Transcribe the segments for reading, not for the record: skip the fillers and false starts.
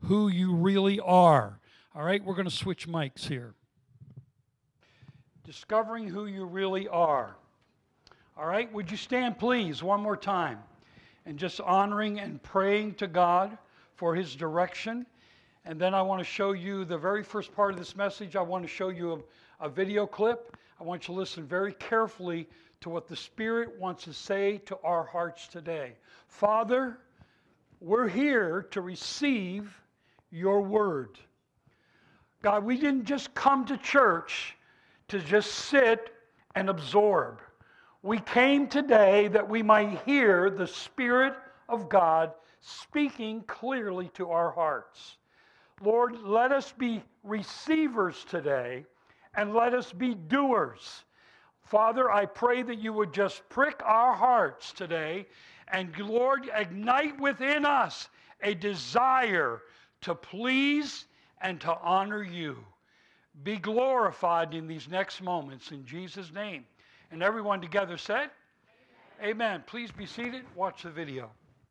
who you really are. All right, we're going to switch mics here. Discovering who you really are. All right, would you stand, please, one more time, and just honoring and praying to God for His direction. And then I want to show you the very first part of this message. I want to show you a video clip. I want you to listen very carefully to what the Spirit wants to say to our hearts today. Father, we're here to receive your word. God, we didn't just come to church to just sit and absorb. We came today that we might hear the Spirit of God speaking clearly to our hearts. Lord, let us be receivers today, and let us be doers. Father, I pray that you would just prick our hearts today, and Lord, ignite within us a desire to please and to honor you. Be glorified in these next moments in Jesus' name. And everyone together said, Amen. Please be seated. Watch the video.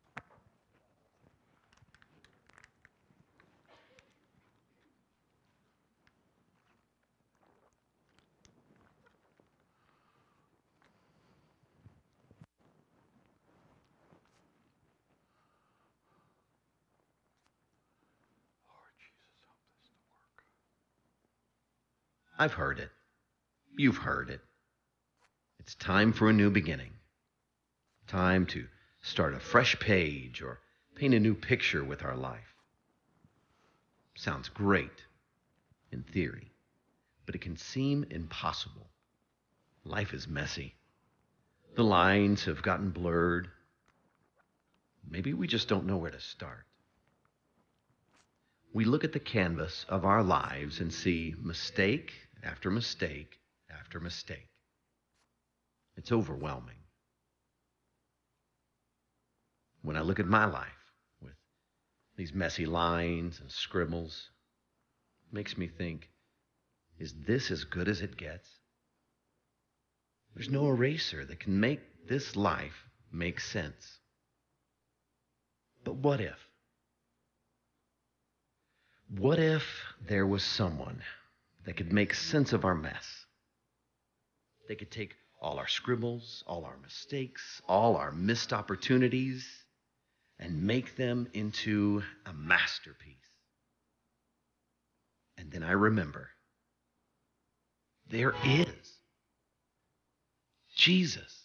I've heard it. You've heard it. It's time for a new beginning. Time to start a fresh page or paint a new picture with our life. Sounds great in theory, but it can seem impossible. Life is messy. The lines have gotten blurred. Maybe we just don't know where to start. We look at the canvas of our lives and see mistake after mistake after mistake. It's overwhelming. When I look at my life with these messy lines and scribbles, it makes me think, is this as good as it gets? There's no eraser that can make this life make sense. But what if? What if there was someone that could make sense of our mess? They could take all our scribbles, all our mistakes, all our missed opportunities, and make them into a masterpiece. And then I remember, there is Jesus.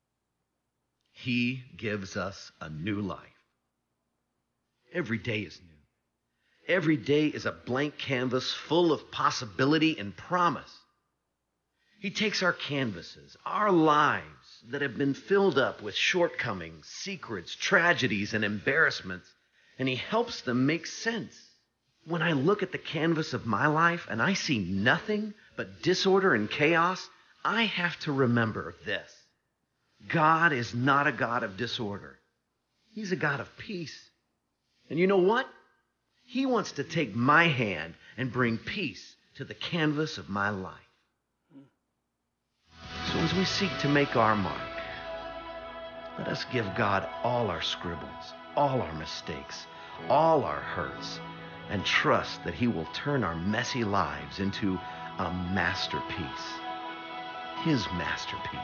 He gives us a new life. Every day is new. Every day is a blank canvas full of possibility and promise. He takes our canvases, our lives that have been filled up with shortcomings, secrets, tragedies, and embarrassments, and he helps them make sense. When I look at the canvas of my life and I see nothing but disorder and chaos, I have to remember this. God is not a God of disorder. He's a God of peace. And you know what? He wants to take my hand and bring peace to the canvas of my life. So as we seek to make our mark, let us give God all our scribbles, all our mistakes, all our hurts, and trust that he will turn our messy lives into a masterpiece, his masterpiece.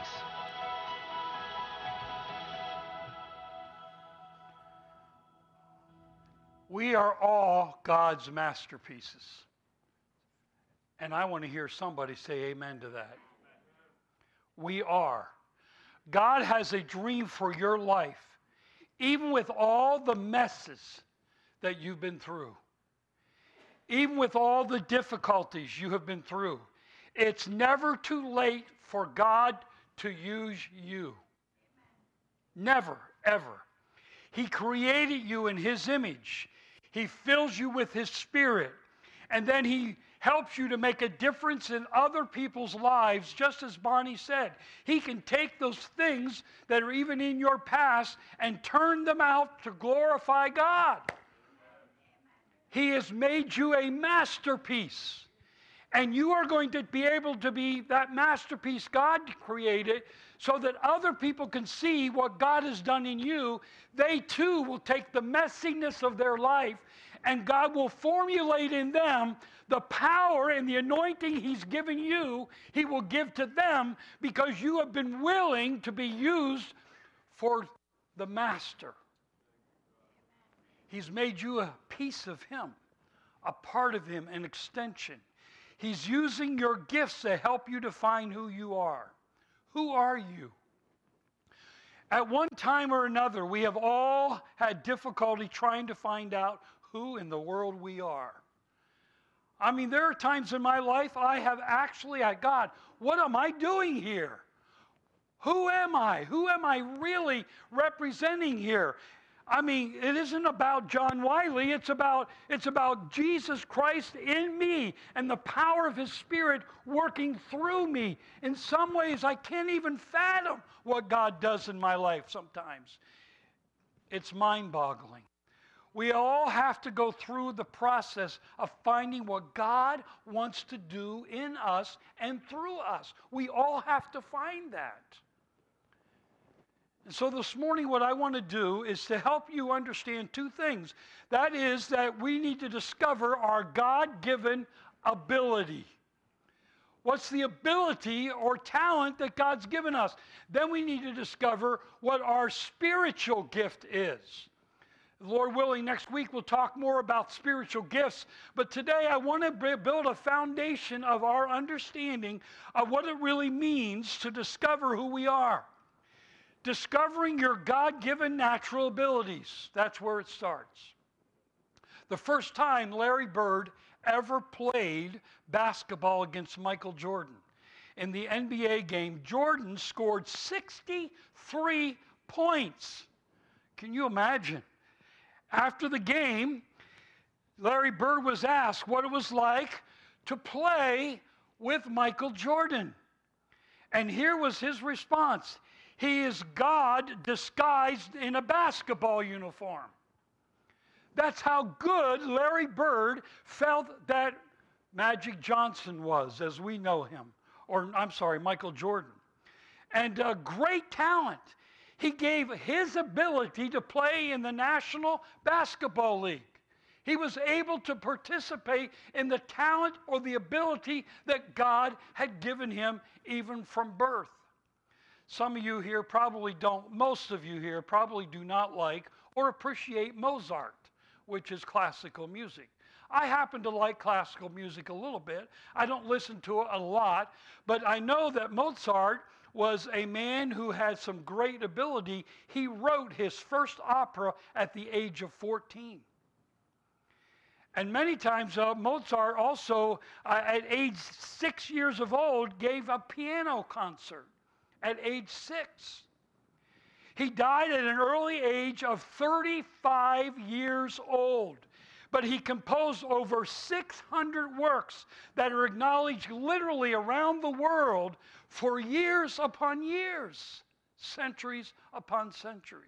We are all God's masterpieces. And I want to hear somebody say amen to that. We are. God has a dream for your life, even with all the messes that you've been through, even with all the difficulties you have been through. It's never too late for God to use you. Never, ever. He created you in his image. He fills you with his spirit. And then he helps you to make a difference in other people's lives, just as Bonnie said. He can take those things that are even in your past and turn them out to glorify God. He has made you a masterpiece. And you are going to be able to be that masterpiece God created so that other people can see what God has done in you. They too will take the messiness of their life and God will formulate in them the power and the anointing He's given you, He will give to them because you have been willing to be used for the Master. He's made you a piece of Him, a part of Him, an extension. He's using your gifts to help you define who you are. Who are you? At one time or another, we have all had difficulty trying to find out who in the world we are. I mean, there are times in my life I have actually, God, what am I doing here? Who am I? Who am I really representing here? I mean, it isn't about John Wiley. It's about Jesus Christ in me and the power of His Spirit working through me. In some ways, I can't even fathom what God does in my life sometimes. It's mind-boggling. We all have to go through the process of finding what God wants to do in us and through us. We all have to find that. And so this morning what I want to do is to help you understand two things. That is that we need to discover our God-given ability. What's the ability or talent that God's given us? Then we need to discover what our spiritual gift is. Lord willing, next week we'll talk more about spiritual gifts. But today I want to build a foundation of our understanding of what it really means to discover who we are. Discovering your God-given natural abilities. That's where it starts. The first time Larry Bird ever played basketball against Michael Jordan. In the NBA game, Jordan scored 63 points. Can you imagine? After the game, Larry Bird was asked what it was like to play with Michael Jordan. And here was his response. He is God disguised in a basketball uniform. That's how good Larry Bird felt that Magic Johnson was, as we know him. Michael Jordan. And great talent. He gave his ability to play in the National Basketball League. He was able to participate in the talent or the ability that God had given him even from birth. Some of you here probably don't, most of you here probably do not like or appreciate Mozart, which is classical music. I happen to like classical music a little bit. I don't listen to it a lot, but I know that Mozart was a man who had some great ability. He wrote his first opera at the age of 14. And many times Mozart also, at age 6 years of old, gave a piano concert at age 6. He died at an early age of 35 years old. But he composed over 600 works that are acknowledged literally around the world for years upon years, centuries upon centuries.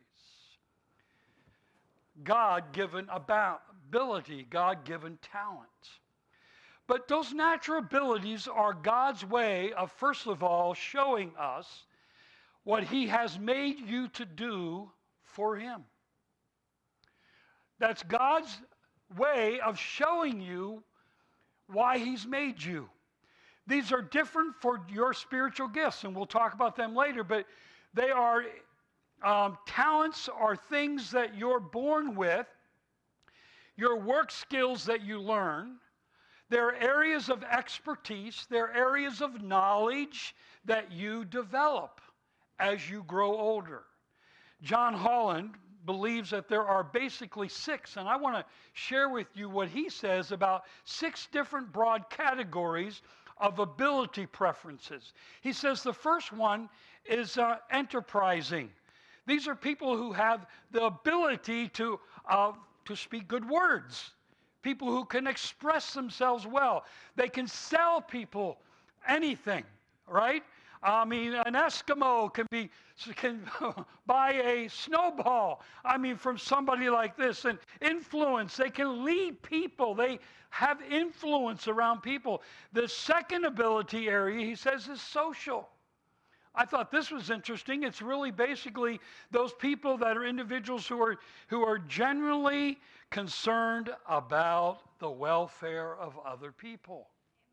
God-given ability, God-given talent. But those natural abilities are God's way of, first of all, showing us what He has made you to do for Him. That's God's way of showing you why He's made you. These are different for your spiritual gifts, and we'll talk about them later, but they are talents are things that you're born with, your work skills that you learn. They're areas of expertise, they're areas of knowledge that you develop as you grow older. John Holland believes that there are basically 6, and I want to share with you what he says about 6 different broad categories of ability preferences. He says the first one is enterprising. These are people who have the ability to speak good words, people who can express themselves well. They can sell people anything, right? I mean, an Eskimo can buy a snowball, from somebody like this, and influence. They can lead people. They have influence around people. The second ability area, he says, is social. I thought this was interesting. It's really basically those people that are individuals who are generally concerned about the welfare of other people.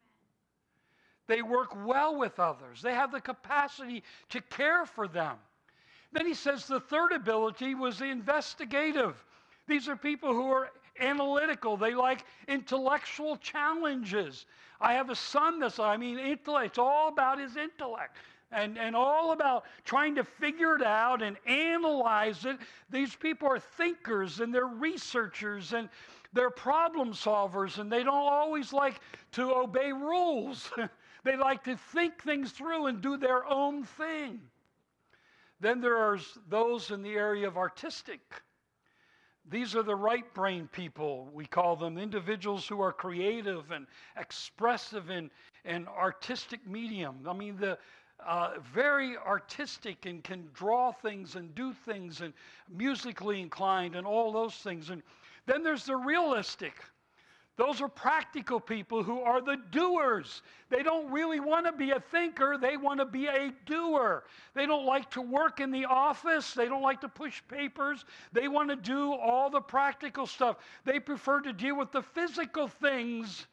They work well with others. They have the capacity to care for them. Then he says the third ability was the investigative. These are people who are analytical. They like intellectual challenges. I have a son intellect. It's all about his intellect. And all about trying to figure it out and analyze it. These people are thinkers and they're researchers and they're problem solvers, and they don't always like to obey rules. They like to think things through and do their own thing. Then there are those in the area of artistic. These are the right brain people, we call them, individuals who are creative and expressive in artistic medium. I mean, very artistic and can draw things and do things and musically inclined and all those things. And then there's the realistic. Those are practical people who are the doers. They don't really want to be a thinker. They want to be a doer. They don't like to work in the office. They don't like to push papers. They want to do all the practical stuff. They prefer to deal with the physical things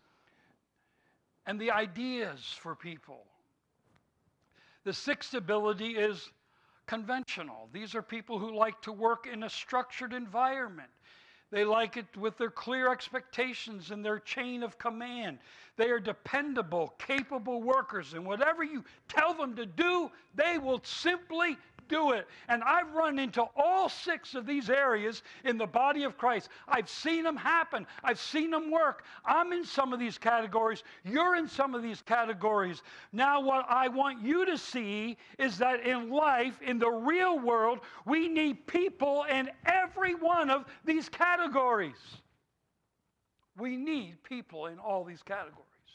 and the ideas for people. The sixth ability is conventional. These are people who like to work in a structured environment. They like it with their clear expectations and their chain of command. They are dependable, capable workers, and whatever you tell them to do, they will simply do it. And I've run into all six of these areas in the body of Christ. I've seen them happen. I've seen them work. I'm in some of these categories. You're in some of these categories. Now, what I want you to see is that in life, in the real world, we need people in every one of these categories. We need people in all these categories.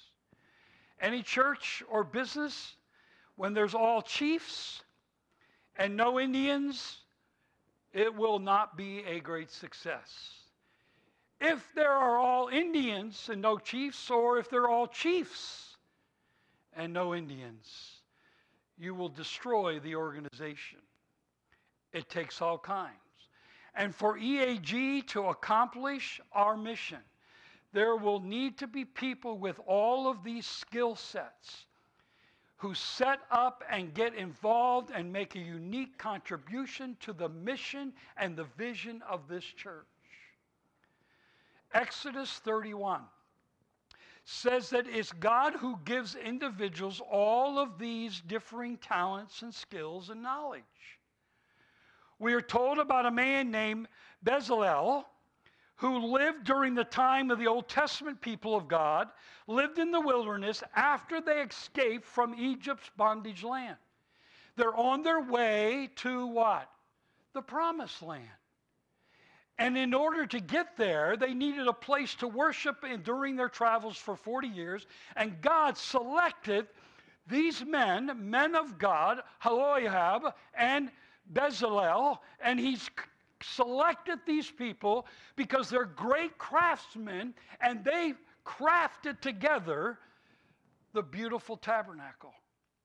Any church or business, when there's all chiefs and no Indians, it will not be a great success. If there are all Indians and no chiefs, or if they're all chiefs and no Indians, you will destroy the organization. It takes all kinds. And for EAG to accomplish our mission, there will need to be people with all of these skill sets who set up and get involved and make a unique contribution to the mission and the vision of this church. Exodus 31 says that it's God who gives individuals all of these differing talents and skills and knowledge. We are told about a man named Bezalel, who lived during the time of the Old Testament people of God, lived in the wilderness after they escaped from Egypt's bondage land. They're on their way to what? The Promised Land. And in order to get there, they needed a place to worship during their travels for 40 years. And God selected these men of God, Aholiab and Bezalel, and he's selected these people because they're great craftsmen, and they crafted together the beautiful tabernacle.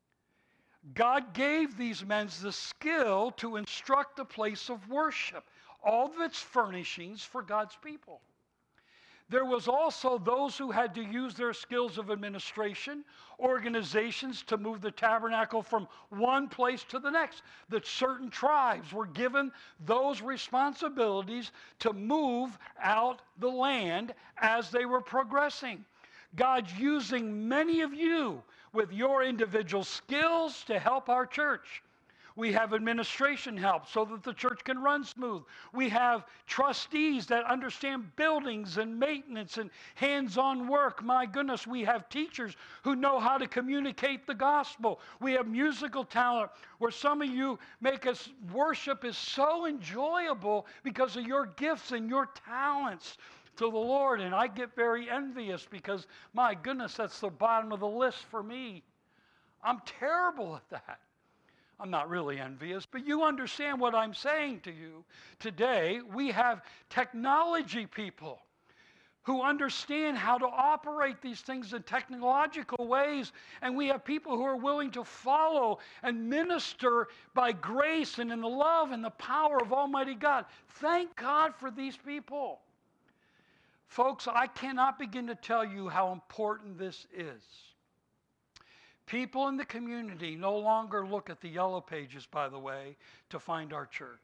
God gave these men the skill to instruct the place of worship, all of its furnishings for God's people. There was also those who had to use their skills of administration, organizations to move the tabernacle from one place to the next. That certain tribes were given those responsibilities to move out the land as they were progressing. God's using many of you with your individual skills to help our church. We have administration help so that the church can run smooth. We have trustees that understand buildings and maintenance and hands-on work. My goodness, we have teachers who know how to communicate the gospel. We have musical talent where some of you make us worship is so enjoyable because of your gifts and your talents to the Lord. And I get very envious because, my goodness, that's the bottom of the list for me. I'm terrible at that. I'm not really envious, but you understand what I'm saying to you. Today, we have technology people who understand how to operate these things in technological ways. And we have people who are willing to follow and minister by grace and in the love and the power of Almighty God. Thank God for these people. Folks, I cannot begin to tell you how important this is. People in the community no longer look at the yellow pages, by the way, to find our church.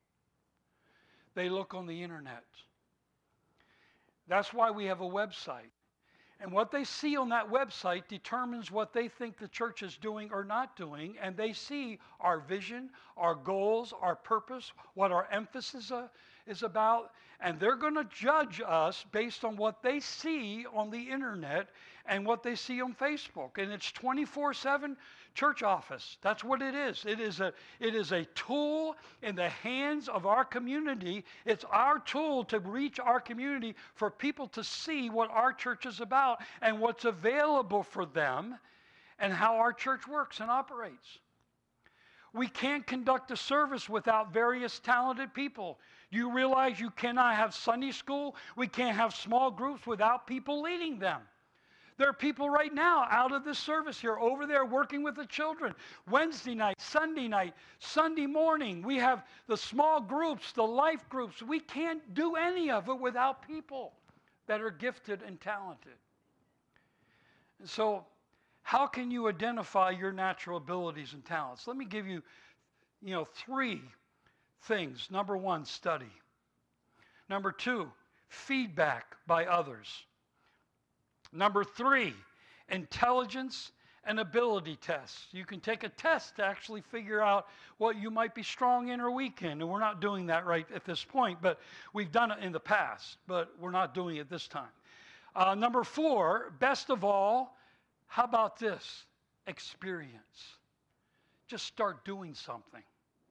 They look on the internet. That's why we have a website. And what they see on that website determines what they think the church is doing or not doing. And they see our vision, our goals, our purpose, what our emphasis is about. And they're going to judge us based on what they see on the internet and what they see on Facebook. And it's 24/7 church office. That's what it is. It is a tool in the hands of our community. It's our tool to reach our community for people to see what our church is about and what's available for them and how our church works and operates. We can't conduct a service without various talented people. Do you realize you cannot have Sunday school? We can't have small groups without people leading them. There are people right now out of this service here, over there working with the children. Wednesday night, Sunday morning. We have the small groups, the life groups. We can't do any of it without people that are gifted and talented. And so, how can you identify your natural abilities and talents? Let me give you, 3 things. Number 1, study. Number 2, feedback by others. Number 3, intelligence and ability tests. You can take a test to actually figure out what you might be strong in or weak in. And we're not doing that right at this point, but we've done it in the past, but we're not doing it this time. Number 4, best of all, how about this? Experience. Just start doing something.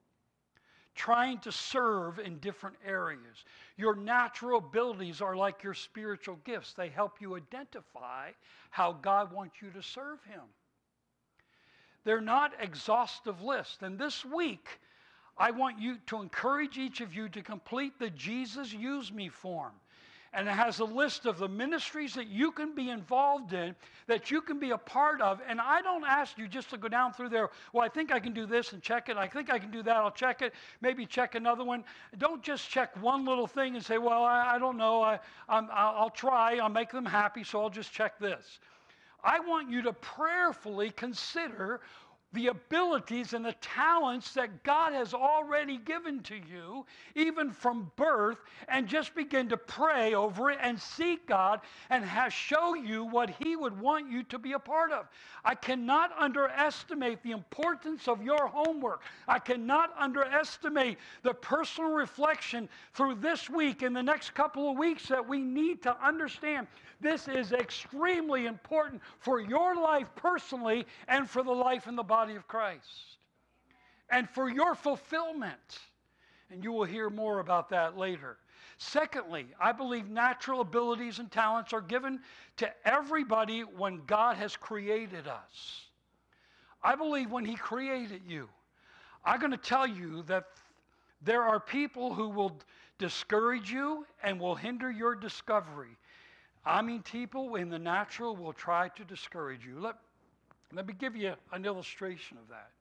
Trying to serve in different areas. Your natural abilities are like your spiritual gifts. They help you identify how God wants you to serve Him. They're not exhaustive lists. And this week, I want you to encourage each of you to complete the Jesus Use Me form. And it has a list of the ministries that you can be involved in, that you can be a part of. And I don't ask you just to go down through there, well, I think I can do this and check it. I think I can do that, I'll check it. Maybe check another one. Don't just check one little thing and say, well, I don't know. I'll try. I'll make them happy, so I'll just check this. I want you to prayerfully consider the abilities and the talents that God has already given to you, even from birth, and just begin to pray over it and seek God and show you what He would want you to be a part of. I cannot underestimate the importance of your homework. I cannot underestimate the personal reflection through this week and the next couple of weeks that we need to understand. This is extremely important for your life personally and for the life in the body of Christ and for your fulfillment. And you will hear more about that later. Secondly, I believe natural abilities and talents are given to everybody when God has created us. I believe when He created you. I'm going to tell you that there are people who will discourage you and will hinder your discovery. I mean, people in the natural will try to discourage you. Let me give you an illustration of that.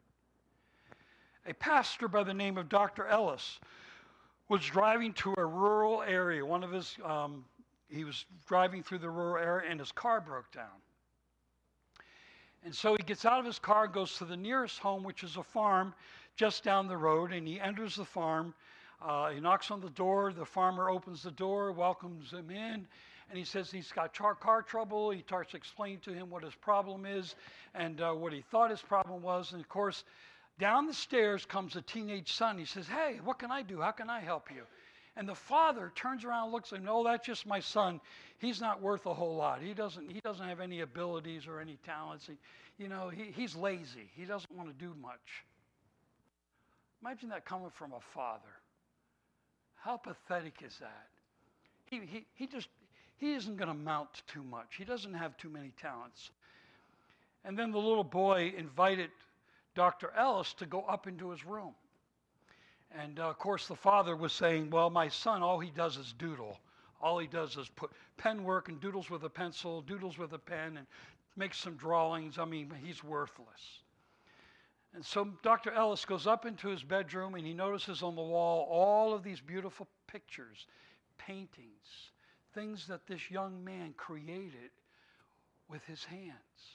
A pastor by the name of Dr. Ellis was driving to a rural area. He was driving through the rural area and his car broke down. And so he gets out of his car, goes to the nearest home, which is a farm just down the road, and he enters the farm. He knocks on the door. The farmer opens the door, welcomes him in. And he says he's got car trouble. He starts explaining to him what his problem is and what he thought his problem was. And, of course, down the stairs comes a teenage son. He says, hey, what can I do? How can I help you? And the father turns around and looks at him. No, that's just my son. He's not worth a whole lot. He doesn't have any abilities or any talents. He's lazy. He doesn't want to do much. Imagine that coming from a father. How pathetic is that? He isn't going to amount to too much. He doesn't have too many talents. And then the little boy invited Dr. Ellis to go up into his room. And, of course, the father was saying, well, my son, all he does is doodle All he does is put pen work and doodles with a pencil, doodles with a pen, and makes some drawings. I mean, he's worthless. And so Dr. Ellis goes up into his bedroom and he notices on the wall all of these beautiful pictures, paintings, things that this young man created with his hands.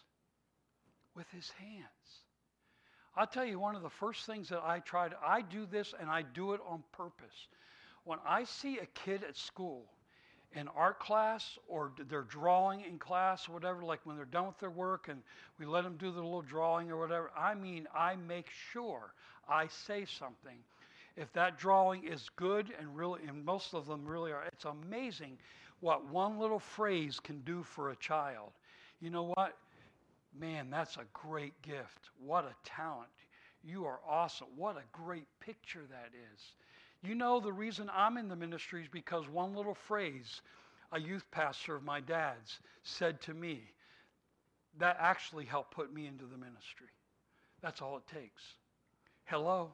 With his hands. I'll tell you, one of the first things that I do this and I do it on purpose. When I see a kid at school in art class or they're drawing in class or whatever, like when they're done with their work and we let them do their little drawing or whatever, I make sure I say something. If that drawing is good and really, and most of them really are, it's amazing what one little phrase can do for a child. You know what? Man, that's a great gift. What a talent. You are awesome. What a great picture that is. You know, the reason I'm in the ministry is because one little phrase a youth pastor of my dad's said to me, that actually helped put me into the ministry. That's all it takes. Hello?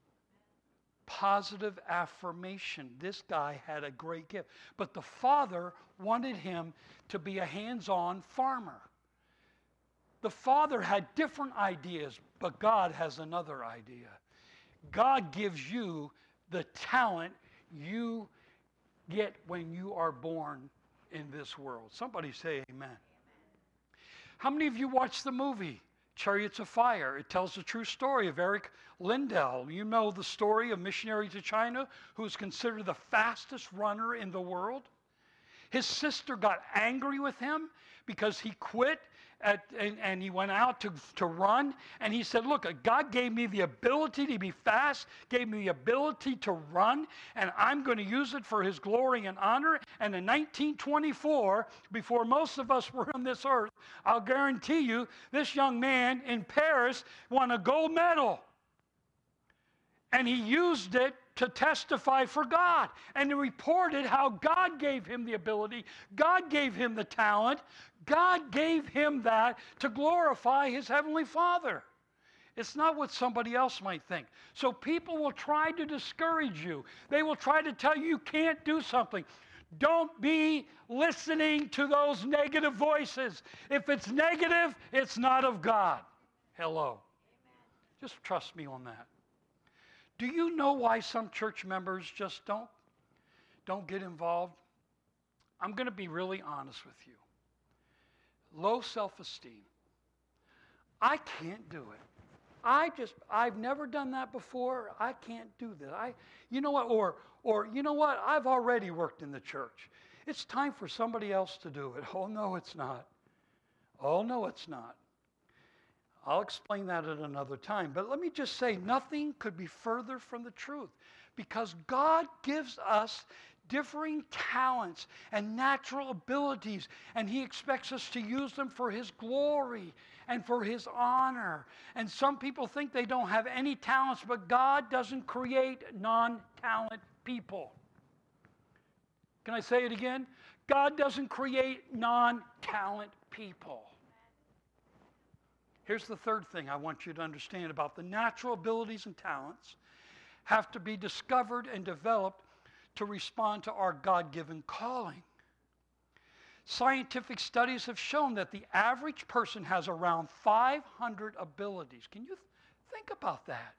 Positive affirmation. This guy had a great gift. But the father wanted him to be a hands-on farmer. The father had different ideas, but God has another idea. God gives you the talent you get when you are born in this world. Somebody say amen. How many of you watched the movie Chariots of Fire? It tells the true story of Eric Lindell. You know the story of missionary to China who is considered the fastest runner in the world. His sister got angry with him because he quit and he went out to run. And he said, look, God gave me the ability to be fast, gave me the ability to run, and I'm going to use it for his glory and honor. And in 1924, before most of us were on this earth, I'll guarantee you, this young man in Paris won a gold medal. And he used it to testify for God. And he reported how God gave him the ability, God gave him the talent, God gave him that to glorify his heavenly Father. It's not what somebody else might think. So people will try to discourage you. They will try to tell you you can't do something. Don't be listening to those negative voices. If it's negative, it's not of God. Hello. Amen. Just trust me on that. Do you know why some church members just don't get involved? I'm going to be really honest with you. Low self-esteem. I can't do it. I've never done that before. I can't do that. You know what? Or you know what? I've already worked in the church. It's time for somebody else to do it. Oh, no, it's not. Oh, no, it's not. I'll explain that at another time. But let me just say, nothing could be further from the truth, because God gives us differing talents and natural abilities, and he expects us to use them for his glory and for his honor. And some people think they don't have any talents, but God doesn't create non-talent people. Can I say it again? God doesn't create non-talent people. Here's the third thing I want you to understand about the natural abilities and talents have to be discovered and developed to respond to our God-given calling. Scientific studies have shown that the average person has around 500 abilities. Can you think about that?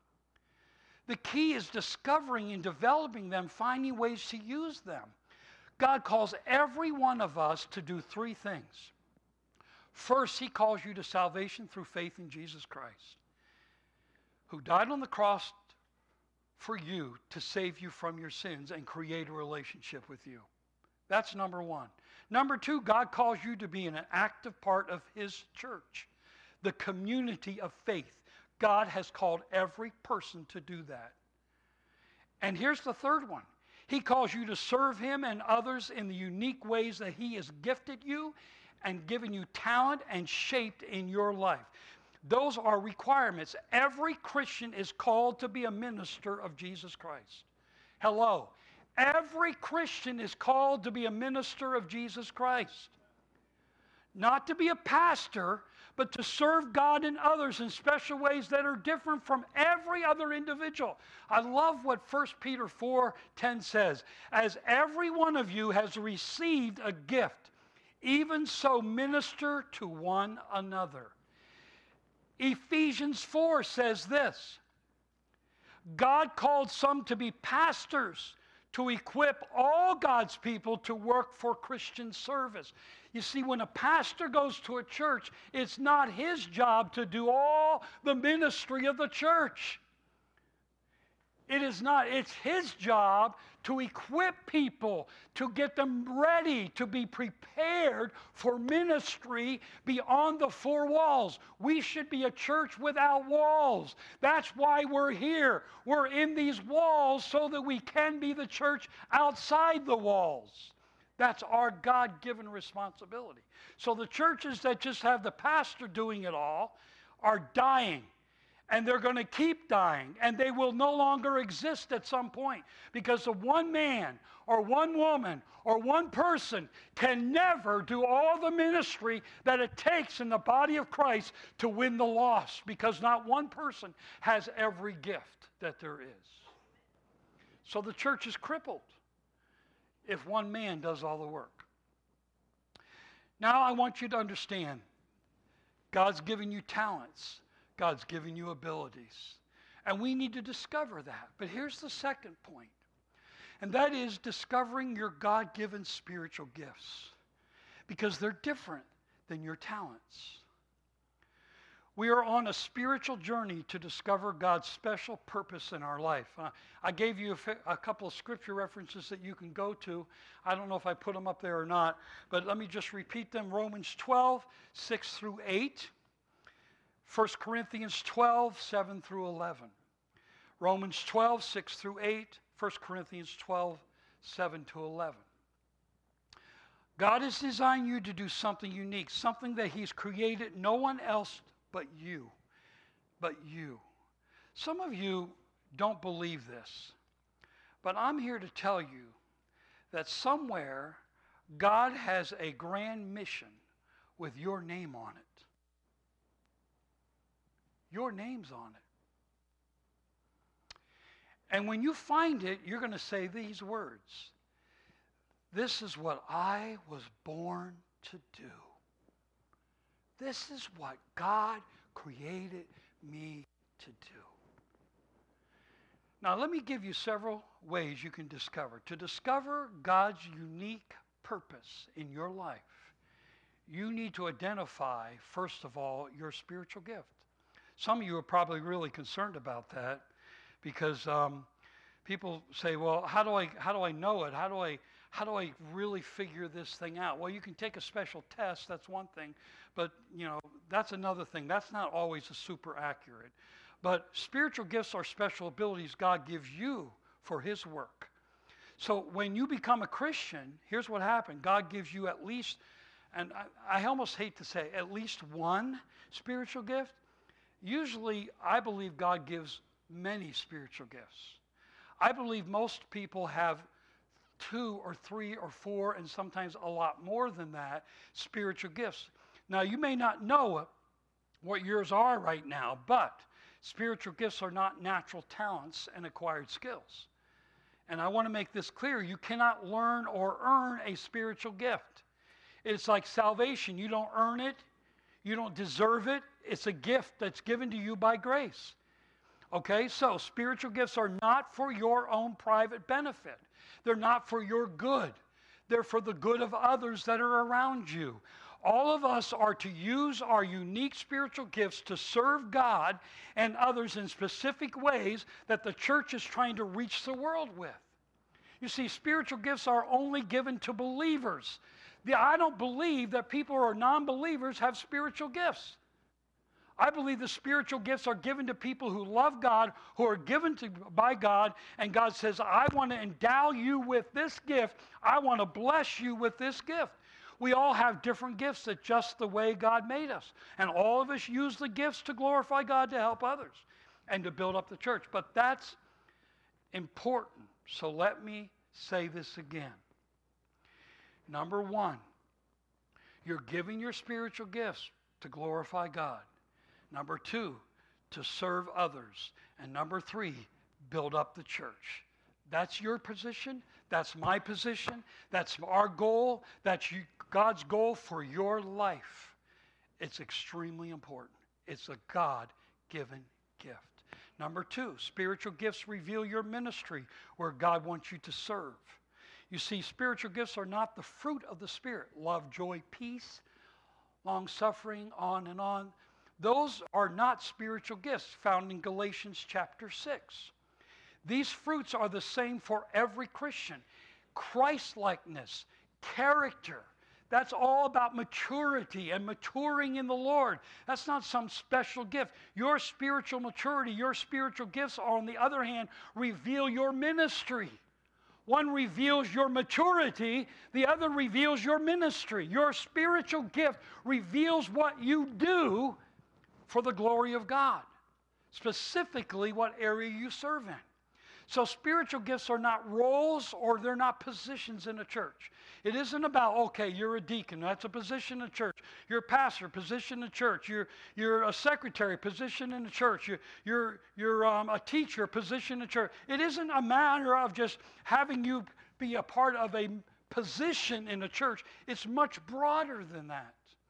The key is discovering and developing them, finding ways to use them. God calls every one of us to do three things. First, he calls you to salvation through faith in Jesus Christ, who died on the cross for you to save you from your sins and create a relationship with you. That's number one. Number two, God calls you to be an active part of his church, the community of faith. God has called every person to do that. And here's the third one. He calls you to serve him and others in the unique ways that he has gifted you and given you talent and shaped in your life. Those are requirements. Every Christian is called to be a minister of Jesus Christ. Hello. Every Christian is called to be a minister of Jesus Christ. Not to be a pastor, but to serve God and others in special ways that are different from every other individual. I love what 1 Peter 4:10 says. As every one of you has received a gift, even so minister to one another. Ephesians 4 says this. God called some to be pastors to equip all God's people to work for Christian service. You see, when a pastor goes to a church, it's not his job to do all the ministry of the church. It is not. It's his job to equip people, to get them ready, to be prepared for ministry beyond the four walls. We should be a church without walls. That's why we're here. We're in these walls so that we can be the church outside the walls. That's our God-given responsibility. So the churches that just have the pastor doing it all are dying. And they're going to keep dying, and they will no longer exist at some point, because the one man or one woman or one person can never do all the ministry that it takes in the body of Christ to win the lost, because not one person has every gift that there is. So the church is crippled if one man does all the work. Now I want you to understand, God's given you talents. God's given you abilities. And we need to discover that. But here's the second point. And that is discovering your God-given spiritual gifts. Because they're different than your talents. We are on a spiritual journey to discover God's special purpose in our life. I gave you a couple of scripture references that you can go to. I don't know if I put them up there or not. But let me just repeat them. Romans 12, 6 through 8. 1 Corinthians 12, 7 through 11. Romans 12, 6 through 8. 1 Corinthians 12, 7 to 11. God has designed you to do something unique, something that He's created no one else but you. But you. Some of you don't believe this, but I'm here to tell you that somewhere God has a grand mission with your name on it. Your name's on it. And when you find it, you're going to say these words. This is what I was born to do. This is what God created me to do. Now, let me give you several ways you can discover. To discover God's unique purpose in your life, you need to identify, first of all, your spiritual gift. Some of you are probably really concerned about that because people say, well, how do I know it? How do I really figure this thing out? Well, you can take a special test. That's one thing. But, that's another thing. That's not always super accurate. But spiritual gifts are special abilities God gives you for His work. So when you become a Christian, here's what happened. God gives you at least, and I almost hate to say, at least one spiritual gift. Usually, I believe God gives many spiritual gifts. I believe most people have 2 or 3 or 4, and sometimes a lot more than that, spiritual gifts. Now, you may not know what yours are right now, but spiritual gifts are not natural talents and acquired skills. And I want to make this clear. You cannot learn or earn a spiritual gift. It's like salvation. You don't earn it. You don't deserve it. It's a gift that's given to you by grace. Okay, so spiritual gifts are not for your own private benefit. They're not for your good. They're for the good of others that are around you. All of us are to use our unique spiritual gifts to serve God and others in specific ways that the church is trying to reach the world with. You see, spiritual gifts are only given to believers. I don't believe that people who are non-believers have spiritual gifts. I believe the spiritual gifts are given to people who love God, who are given by God, and God says, I want to endow you with this gift. I want to bless you with this gift. We all have different gifts. That's just the way God made us. And all of us use the gifts to glorify God, to help others, and to build up the church. But that's important. So let me say this again. Number one, you're giving your spiritual gifts to glorify God. Number 2, to serve others. And number 3, build up the church. That's your position. That's my position. That's our goal. That's God's goal for your life. It's extremely important. It's a God-given gift. Number 2, spiritual gifts reveal your ministry where God wants you to serve. You see, spiritual gifts are not the fruit of the Spirit. Love, joy, peace, long-suffering, on and on. Those are not spiritual gifts found in Galatians chapter 6. These fruits are the same for every Christian. Christ-likeness, character. That's all about maturity and maturing in the Lord. That's not some special gift. Your spiritual maturity, your spiritual gifts, on the other hand, reveal your ministry. One reveals your maturity, the other reveals your ministry. Your spiritual gift reveals what you do for the glory of God, specifically what area you serve in. So spiritual gifts are not roles or they're not positions in a church. It isn't about, okay, you're a deacon, that's a position in the church. You're a pastor, position in the church. You're a secretary, position in the church. You're a teacher, position in the church. It isn't a matter of just having you be a part of a position in the church. It's much broader than that.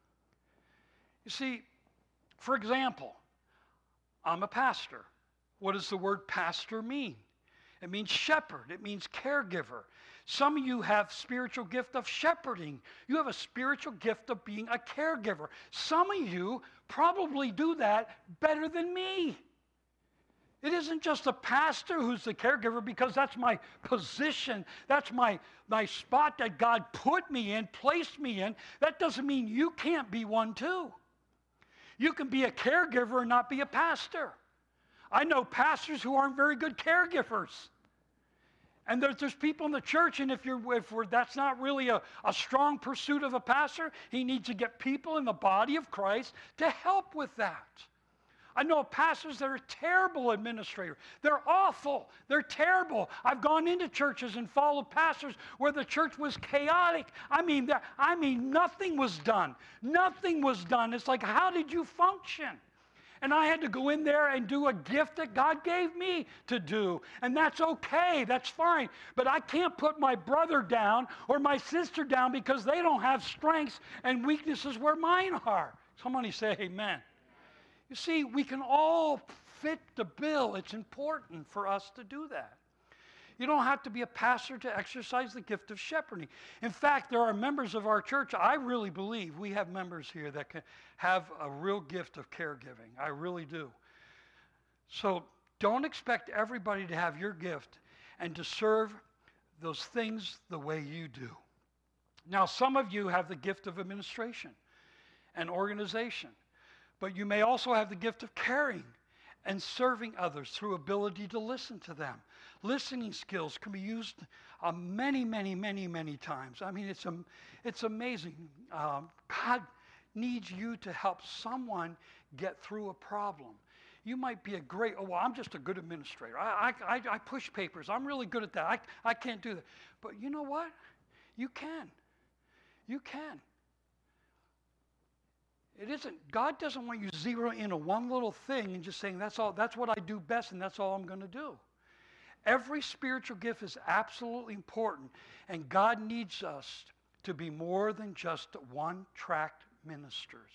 You see, for example, I'm a pastor. What does the word pastor mean? It means shepherd. It means caregiver. Some of you have spiritual gift of shepherding. You have a spiritual gift of being a caregiver. Some of you probably do that better than me. It isn't just a pastor who's the caregiver because that's my position. That's my spot that God put me in, placed me in. That doesn't mean you can't be one too. You can be a caregiver and not be a pastor. I know pastors who aren't very good caregivers. And there's people in the church, and if that's not really a strong pursuit of a pastor, he needs to get people in the body of Christ to help with that. I know pastors that are terrible administrators. They're awful. They're terrible. I've gone into churches and followed pastors where the church was chaotic. I mean, nothing was done. Nothing was done. It's like, how did you function? And I had to go in there and do a gift that God gave me to do. And that's okay. That's fine. But I can't put my brother down or my sister down because they don't have strengths and weaknesses where mine are. Somebody say amen. You see, we can all fit the bill. It's important for us to do that. You don't have to be a pastor to exercise the gift of shepherding. In fact, there are members of our church, I really believe we have members here that can have a real gift of caregiving. I really do. So don't expect everybody to have your gift and to serve those things the way you do. Now, some of you have the gift of administration and organization, but you may also have the gift of caring and serving others through ability to listen to them. Listening skills can be used many, many, many, many times. I mean, it's amazing. God needs you to help someone get through a problem. You might be I'm just a good administrator. I push papers. I'm really good at that. I can't do that. But you know what? You can. You can. God doesn't want you to zero in on one little thing and just saying, that's what I do best and that's all I'm going to do. Every spiritual gift is absolutely important, and God needs us to be more than just one-track ministers.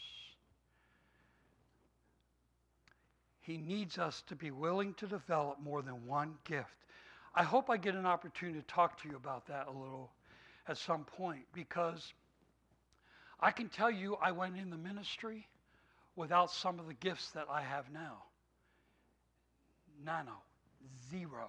He needs us to be willing to develop more than one gift. I hope I get an opportunity to talk to you about that a little at some point, because I can tell you I went in the ministry without some of the gifts that I have now. Nano, zero.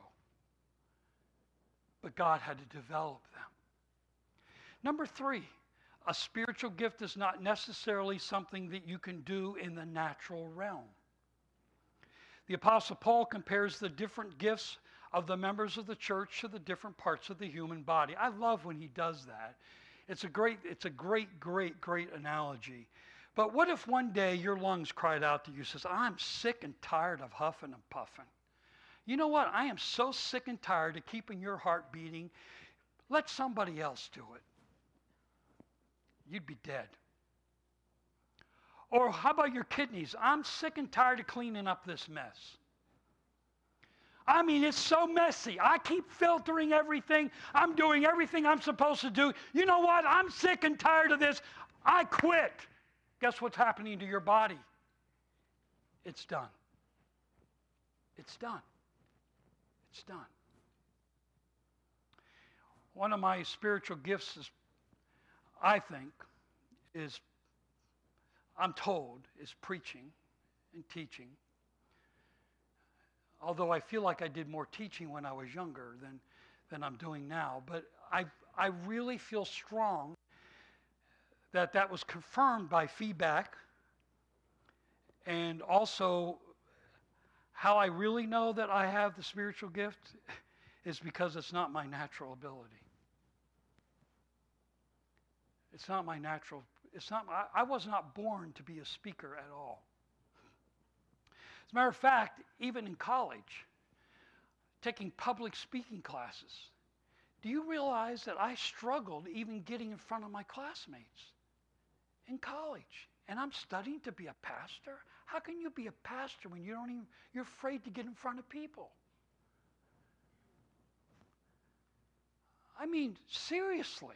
But God had to develop them. Number 3, a spiritual gift is not necessarily something that you can do in the natural realm. The Apostle Paul compares the different gifts of the members of the church to the different parts of the human body. I love when he does that. It's a great, great analogy. But what if one day your lungs cried out to you, says, I'm sick and tired of huffing and puffing. You know what? I am so sick and tired of keeping your heart beating. Let somebody else do it. You'd be dead. Or how about your kidneys? I'm sick and tired of cleaning up this mess. I mean, it's so messy. I keep filtering everything. I'm doing everything I'm supposed to do. You know what? I'm sick and tired of this. I quit. Guess what's happening to your body? It's done. It's done. It's done. One of my spiritual gifts is, I think, I'm told, is preaching and teaching. Although I feel like I did more teaching when I was younger than I'm doing now. But I really feel strong that was confirmed by feedback, and also how I really know that I have the spiritual gift is because it's not my natural ability. It's not my natural, I was not born to be a speaker at all. As a matter of fact, even in college, taking public speaking classes, do you realize that I struggled even getting in front of my classmates in college? And I'm studying to be a pastor? How can you be a pastor when you're afraid to get in front of people? I mean, seriously.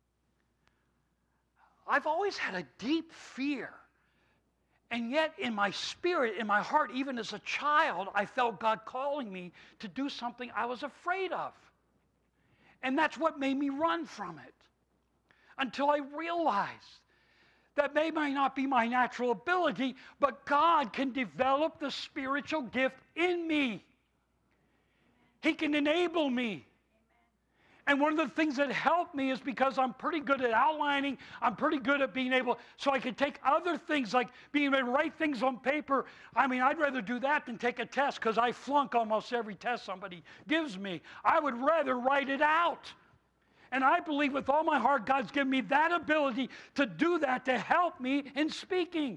I've always had a deep fear. And yet in my spirit, in my heart, even as a child, I felt God calling me to do something I was afraid of. And that's what made me run from it. Until I realized that may not be my natural ability, but God can develop the spiritual gift in me. He can enable me. And one of the things that helped me is because I'm pretty good at outlining, I'm pretty good at being able, so I can take other things like being able to write things on paper. I mean, I'd rather do that than take a test because I flunk almost every test somebody gives me. I would rather write it out. And I believe with all my heart, God's given me that ability to do that, to help me in speaking.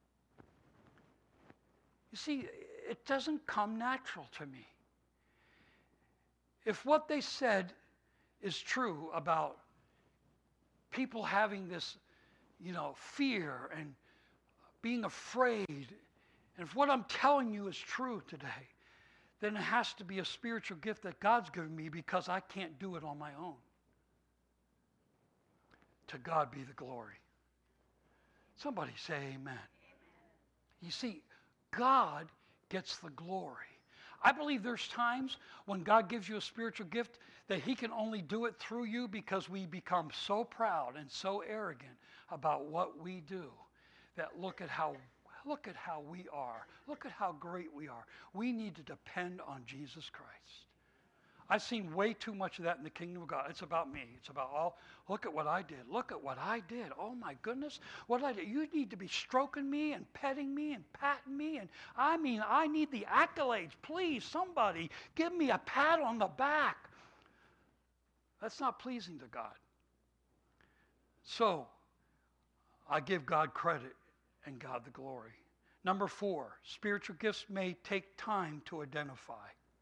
You see, it doesn't come natural to me. If what they said is true about people having this, fear and being afraid, and if what I'm telling you is true today, then it has to be a spiritual gift that God's given me because I can't do it on my own. To God be the glory. Somebody say amen. You see, God gets the glory. I believe there's times when God gives you a spiritual gift that he can only do it through you because we become so proud and so arrogant about what we do that look at how we are. Look at how great we are. We need to depend on Jesus Christ. I've seen way too much of that in the kingdom of God. It's about me. It's about, look at what I did. Look at what I did. Oh my goodness, what I did. You need to be stroking me and petting me and patting me. And I need the accolades. Please, somebody, give me a pat on the back. That's not pleasing to God. So, I give God credit and God the glory. Number 4, spiritual gifts may take time to identify.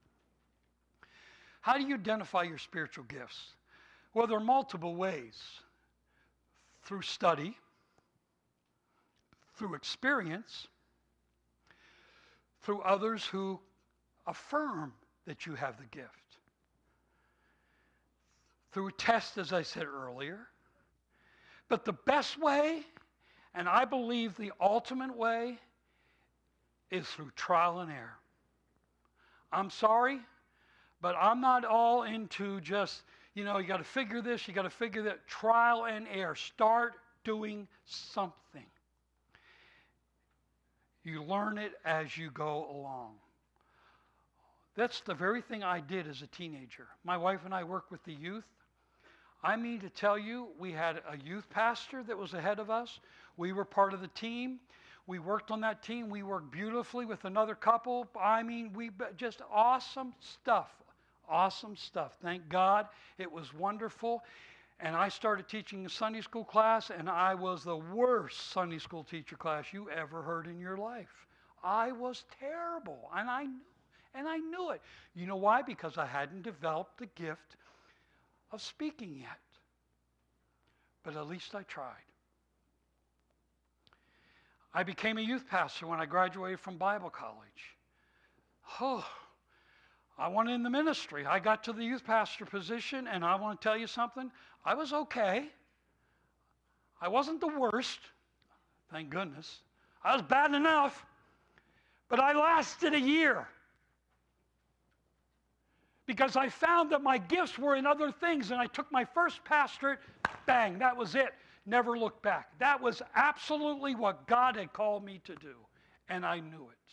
How do you identify your spiritual gifts? Well, there are multiple ways. Through study, through experience, through others who affirm that you have the gift. Through a test, as I said earlier. But the best way, and I believe the ultimate way, is through trial and error. I'm sorry, but I'm not all into just, you got to figure this, you got to figure that. Trial and error. Start doing something. You learn it as you go along. That's the very thing I did as a teenager. My wife and I worked with the youth. I mean to tell you, we had a youth pastor that was ahead of us. We were part of the team. We worked on that team. We worked beautifully with another couple. Just awesome stuff. Awesome stuff. Thank God. It was wonderful. And I started teaching a Sunday school class, and I was the worst Sunday school teacher class you ever heard in your life. I was terrible, and I knew it. You know why? Because I hadn't developed the gift of speaking yet. But at least I tried. I became a youth pastor when I graduated from Bible college. Oh, I went in the ministry. I got to the youth pastor position, and I want to tell you something. I was okay. I wasn't the worst, thank goodness. I was bad enough, but I lasted a year because I found that my gifts were in other things, and I took my first pastorate, bang, that was it. Never looked back. That was absolutely what God had called me to do, and I knew it.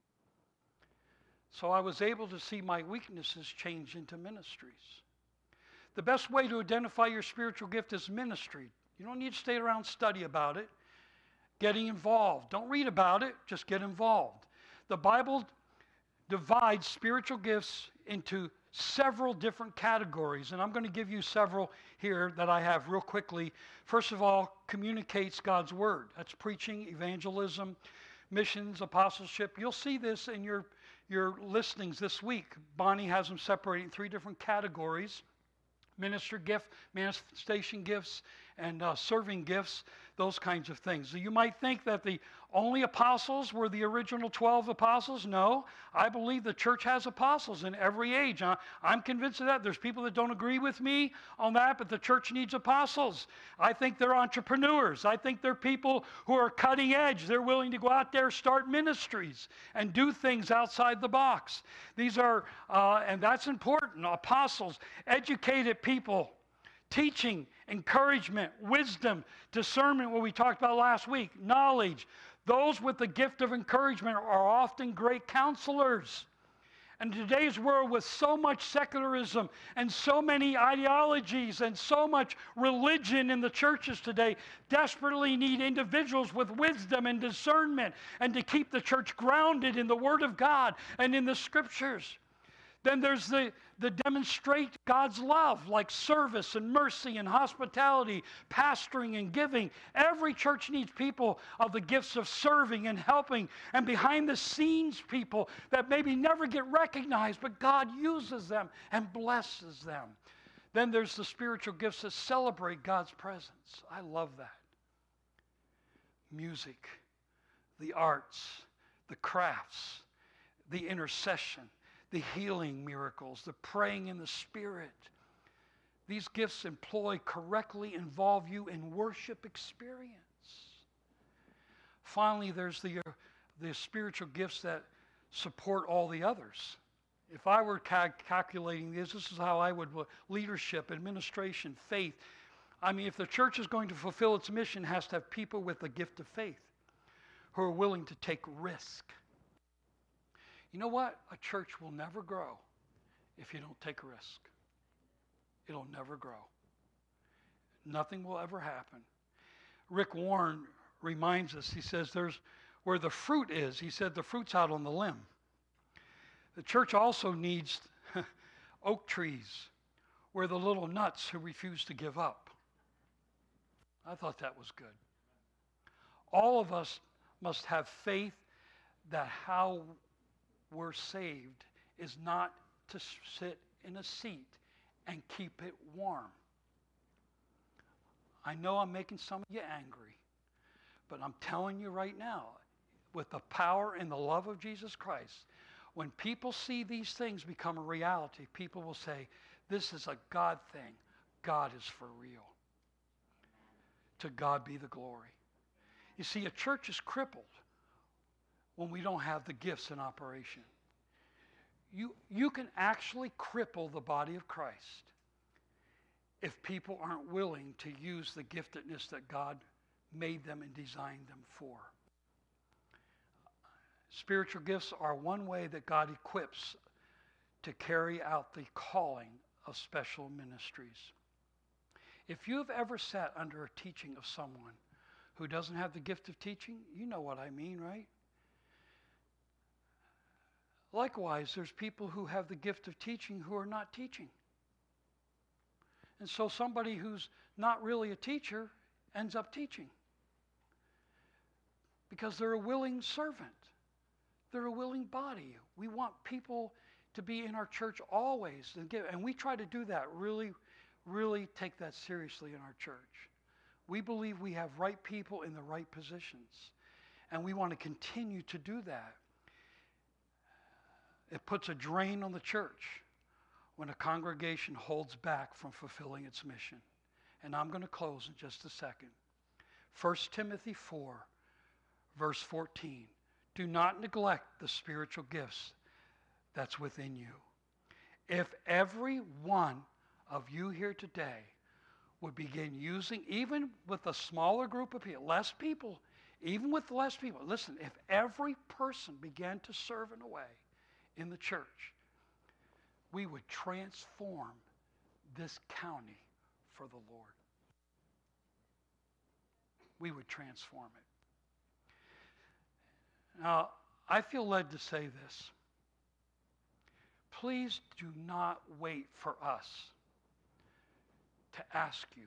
So I was able to see my weaknesses change into ministries. The best way to identify your spiritual gift is ministry. You don't need to stay around and study about it. Getting involved. Don't read about it, just get involved. The Bible divides spiritual gifts into several different categories, and I'm going to give you several here that I have real quickly. First of all, communicates God's word. That's preaching, evangelism, missions, apostleship. You'll see this in your listings this week. Bonnie has them separated in 3 different categories: minister gift, manifestation gifts, and serving gifts, those kinds of things. So you might think that the only apostles were the original 12 apostles. No, I believe the church has apostles in every age. I'm convinced of that. There's people that don't agree with me on that, but the church needs apostles. I think they're entrepreneurs. I think they're people who are cutting edge. They're willing to go out there, start ministries, and do things outside the box. These are, and that's important, apostles, educated people. Teaching, encouragement, wisdom, discernment, what we talked about last week, knowledge. Those with the gift of encouragement are often great counselors. In today's world, with so much secularism and so many ideologies and so much religion in the churches today, desperately need individuals with wisdom and discernment and to keep the church grounded in the Word of God and in the Scriptures. Then there's the demonstrate God's love, like service and mercy and hospitality, pastoring and giving. Every church needs people of the gifts of serving and helping, and behind the scenes people that maybe never get recognized, but God uses them and blesses them. Then there's the spiritual gifts that celebrate God's presence. I love that. Music, the arts, the crafts, the intercession, the healing miracles, the praying in the Spirit. These gifts employed correctly involve you in worship experience. Finally, there's the spiritual gifts that support all the others. If I were calculating this is how I would: leadership, administration, faith. I mean, if the church is going to fulfill its mission, it has to have people with the gift of faith who are willing to take risk. You know what? A church will never grow if you don't take a risk. It'll never grow. Nothing will ever happen. Rick Warren reminds us, he says, there's where the fruit is. He said the fruit's out on the limb. The church also needs oak trees where the little nuts who refuse to give up. I thought that was good. All of us must have faith that how we're saved is not to sit in a seat and keep it warm. I know I'm making some of you angry, but I'm telling you right now, with the power and the love of Jesus Christ, when people see these things become a reality, people will say, this is a God thing. God is for real. To God be the glory. You see, a church is crippled when we don't have the gifts in operation. You can actually cripple the body of Christ if people aren't willing to use the giftedness that God made them and designed them for. Spiritual gifts are one way that God equips to carry out the calling of special ministries. If you have ever sat under a teaching of someone who doesn't have the gift of teaching, you know what I mean, right? Likewise, there's people who have the gift of teaching who are not teaching. And so somebody who's not really a teacher ends up teaching because they're a willing servant. They're a willing body. We want people to be in our church always. And we try to do that, really, really take that seriously in our church. We believe we have right people in the right positions. And we want to continue to do that. It puts a drain on the church when a congregation holds back from fulfilling its mission. And I'm going to close in just a second. 1 Timothy 4, verse 14. Do not neglect the spiritual gifts that's within you. If every one of you here today would begin using, even with a smaller group of people, less people, even with less people, listen, if every person began to serve in a way in the church, we would transform this county for the Lord. We would transform it. Now, I feel led to say this. Please do not wait for us to ask you.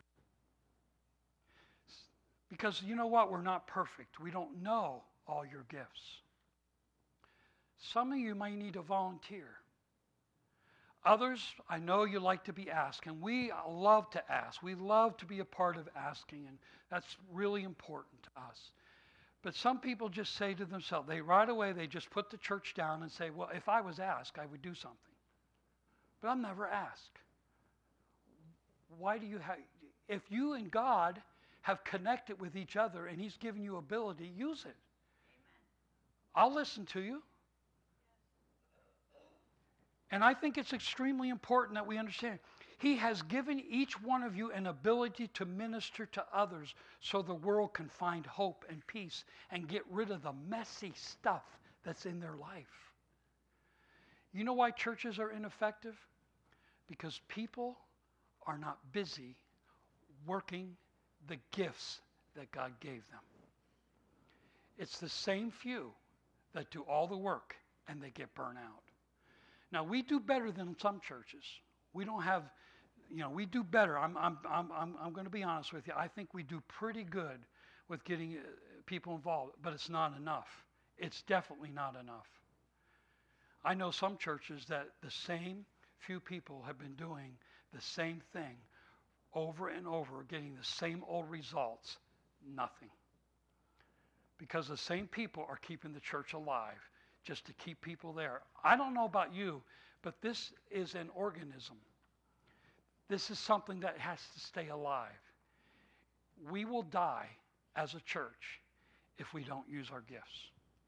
Because you know what? We're not perfect. We don't know all your gifts. Some of you might need to volunteer. Others, I know you like to be asked, and we love to ask. We love to be a part of asking, and that's really important to us. But some people just say to themselves, right away, they just put the church down and say, well, if I was asked, I would do something. But I'm never asked. Why do you have, if you and God have connected with each other and He's given you ability, use it. Amen. I'll listen to you. And I think it's extremely important that we understand. He has given each one of you an ability to minister to others so the world can find hope and peace and get rid of the messy stuff that's in their life. You know why churches are ineffective? Because people are not busy working the gifts that God gave them. It's the same few that do all the work and they get burnt out. Now, we do better than some churches. We don't have, we do better. I'm going to be honest with you. I think we do pretty good with getting people involved, but it's not enough. It's definitely not enough. I know some churches that the same few people have been doing the same thing over and over, getting the same old results. Nothing. Because the same people are keeping the church alive, just to keep people there. I don't know about you, but this is an organism. This is something that has to stay alive. We will die as a church if we don't use our gifts.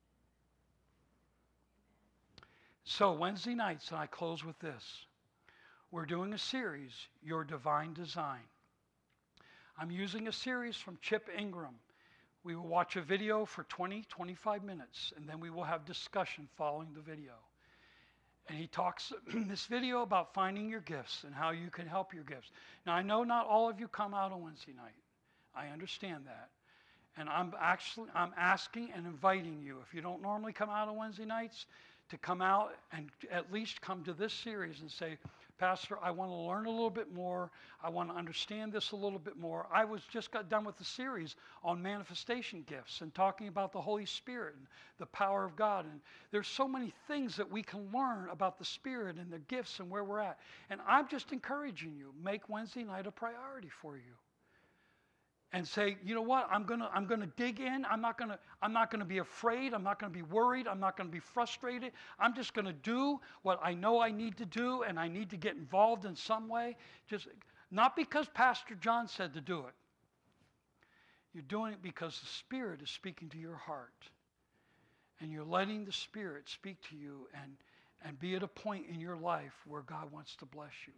So Wednesday nights, and I close with this, we're doing a series, Your Divine Design. I'm using a series from Chip Ingram. We will watch a video for 20, 25 minutes, and then we will have discussion following the video. And he talks in this video about finding your gifts and how you can help your gifts. Now, I know not all of you come out on Wednesday night. I understand that. And I'm asking and inviting you, if you don't normally come out on Wednesday nights, to come out and at least come to this series and say, Pastor, I want to learn a little bit more. I want to understand this a little bit more. I just got done with the series on manifestation gifts and talking about the Holy Spirit and the power of God. And there's so many things that we can learn about the Spirit and the gifts and where we're at. And I'm just encouraging you, make Wednesday night a priority for you. And say, you know what? I'm gonna dig in. I'm not gonna be afraid. I'm not gonna be worried. I'm not gonna be frustrated. I'm just gonna do what I know I need to do, and I need to get involved in some way. Just not because Pastor John said to do it. You're doing it because the Spirit is speaking to your heart, and you're letting the Spirit speak to you and be at a point in your life where God wants to bless you.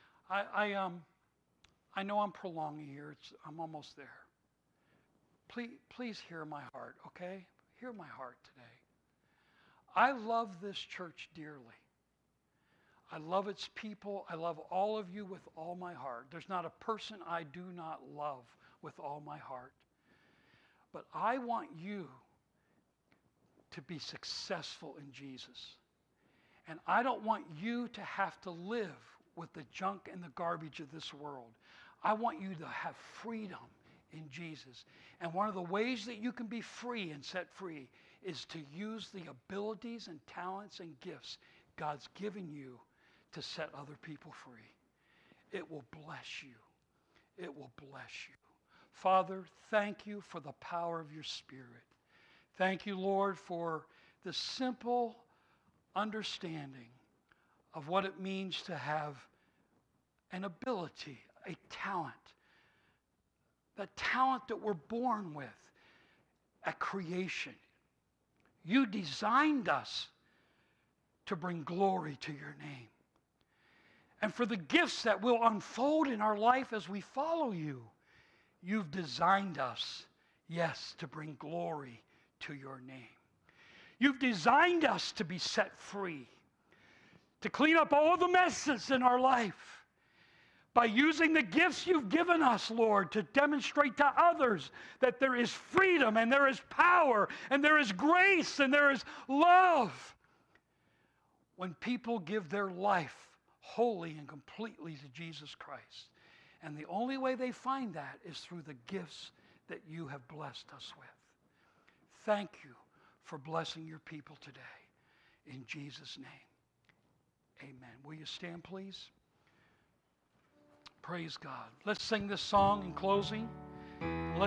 I know I'm prolonging here. I'm almost there. Please hear my heart, okay? Hear my heart today. I love this church dearly. I love its people. I love all of you with all my heart. There's not a person I do not love with all my heart. But I want you to be successful in Jesus. And I don't want you to have to live with the junk and the garbage of this world. I want you to have freedom in Jesus. And one of the ways that you can be free and set free is to use the abilities and talents and gifts God's given you to set other people free. It will bless you. It will bless you. Father, thank you for the power of your Spirit. Thank you, Lord, for the simple understanding of what it means to have an ability, a talent, the talent that we're born with at creation. You designed us to bring glory to your name. And for the gifts that will unfold in our life as we follow you, you've designed us, yes, to bring glory to your name. You've designed us to be set free, to clean up all the messes in our life by using the gifts you've given us, Lord, to demonstrate to others that there is freedom and there is power and there is grace and there is love. When people give their life wholly and completely to Jesus Christ. And the only way they find that is through the gifts that you have blessed us with. Thank you for blessing your people today. In Jesus' name, amen. Will you stand, please? Praise God. Let's sing this song in closing.